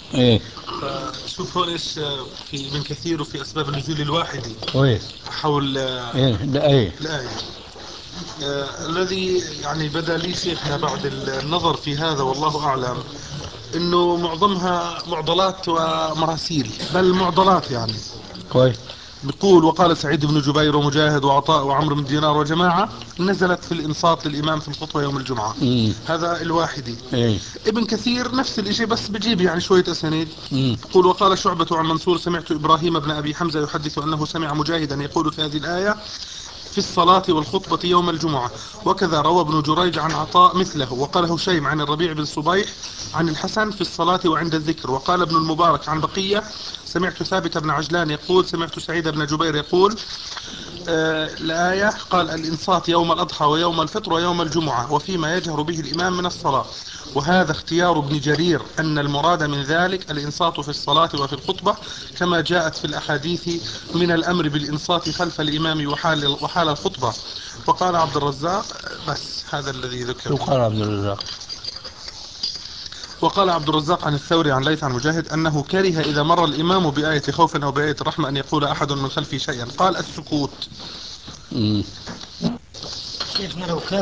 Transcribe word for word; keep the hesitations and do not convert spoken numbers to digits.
ايه فشوف هون ايش في ابن كثير وفي اسباب النزول الواحدي كويس. حول ايه ده ايه. الآية. آه الذي يعني بدا لي شيخنا بعد النظر في هذا والله أعلم انه معظمها معضلات ومراسيل، بل معضلات يعني. كويس. بيقول: وقال سعيد بن جبير ومجاهد وعطاء وعمرو بن دينار وجماعة نزلت في الإنصات للإمام في الخطبة يوم الجمعة. امم. هذا الواحدي. ايه. ابن كثير نفس الشيء بس بجيب يعني شوية أسانيد. امم. يقول: وقال شعبة عن منصور: سمعت إبراهيم بن أبي حمزة يحدث أنه سمع مجاهدا يقول في هذه الآية في الصلاة والخطبة يوم الجمعة. وكذا روى ابن جريج عن عطاء مثله. وقال هشيم عن الربيع بن صبيح عن الحسن في الصلاة وعند الذكر. وقال ابن المبارك عن بقية: سمعت ثابت بن عجلان يقول سمعت سعيد بن جبير يقول آه الآية قال: الإنصات يوم الأضحى ويوم الفطر ويوم الجمعة وفيما يجهر به الإمام من الصلاة. وهذا اختيار ابن جرير أن المراد من ذلك الإنصات في الصلاة وفي الخطبة كما جاءت في الأحاديث من الأمر بالإنصات خلف الإمام وحال, وحال الخطبة. وقال عبد الرزاق: بس هذا الذي ذكر. شو قال عبد الرزاق؟ وقال عبد الرزاق عن الثوري عن ليث عن مجاهد أنه كره إذا مر الإمام بآية خوف أو بآية رحمة أن يقول أحد من خلفه شيئا. قال: السكوت. امم. شيخنا لو كان